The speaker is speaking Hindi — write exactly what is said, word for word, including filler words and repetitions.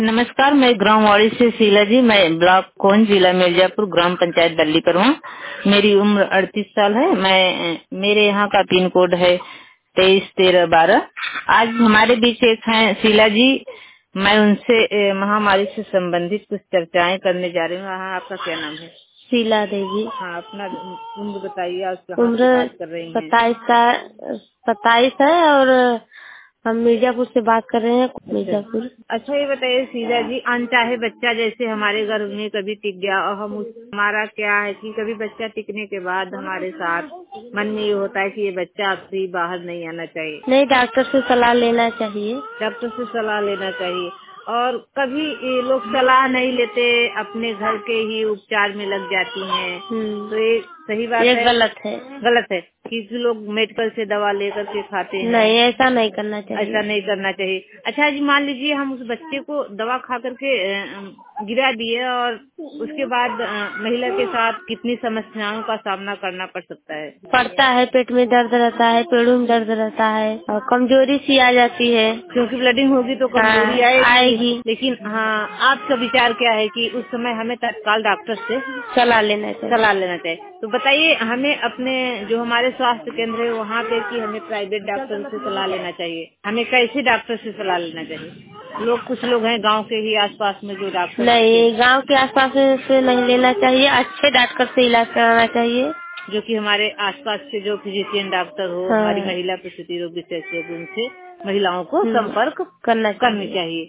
नमस्कार, मैं ग्रामवाड़ी से शीला जी। मैं ब्लॉक कोन, जिला मिर्जापुर, ग्राम पंचायत बल्ली पर हूँ। मेरी उम्र अड़तीस साल है। मैं मेरे यहाँ का पिन कोड है तेईस तेरह बारह। आज हमारे बीच एक हैं शीला जी। मैं उनसे ए, महामारी से संबंधित कुछ चर्चाएं करने जा रही हूँ। हाँ, आपका क्या नाम है? शीला देवी। हाँ, अपना उम्र बताइए और कहाँ से उम्र बात कर रही हैं? सताईस का सताईस है और हम मिर्जापुर से बात कर रहे हैं। अच्छा मिर्जापुर। अच्छा, ये बताइए शीला जी, अनचाहे बच्चा जैसे हमारे घर में कभी टिक गया और हम उस हमारा क्या है कि कभी बच्चा टिकने के बाद हमारे साथ मन में ये होता है कि ये बच्चा अभी बाहर नहीं आना चाहिए। नहीं, डॉक्टर से सलाह लेना चाहिए। डॉक्टर से सलाह लेना चाहिए। और कभी ये लोग सलाह नहीं लेते, अपने घर के ही उपचार में लग जाती हैं। हम्म, तो ये सही बात ये है? गलत है। गलत है कि लोग मेडिकल से दवा लेकर के खाते हैं। नहीं, ऐसा नहीं करना चाहिए। ऐसा नहीं करना चाहिए। अच्छा जी, मान लीजिए हम उस बच्चे को दवा खा करके अ, गिरा दिए और उसके बाद अ, महिला के साथ कितनी समस्याओं का सामना करना पड़ सकता है? पड़ता है, पेट में दर्द रहता है, पेड़ों में दर्द रहता है और कमजोरी सी आ जाती है। क्योंकि ब्लडिंग होगी तो हाँ, कमजोरी आएगी। आएगी। लेकिन हाँ, आपका विचार क्या है कि उस समय हमें तत्काल डॉक्टर से सलाह लेना चाहिए। सलाह लेना चाहिए? तो बताइए हमें अपने जो हमारे स्वास्थ्य केंद्र है वहाँ पे कि हमें प्राइवेट डॉक्टर से सलाह लेना चाहिए? हमें कैसे डॉक्टर से सलाह लेना चाहिए? लोग कुछ लोग हैं गांव के ही आसपास में जो डॉक्टर नहीं, गांव के आसपास से नहीं लेना चाहिए। अच्छे डॉक्टर से इलाज कराना चाहिए। जो कि हमारे आसपास के जो फिजिशियन डॉक्टर हो, हमारी हाँ। महिला प्रसूति रोग विशेषज्ञ, उनसे महिलाओं को हम्म, संपर्क करना करनी चाहिए। चाहिए।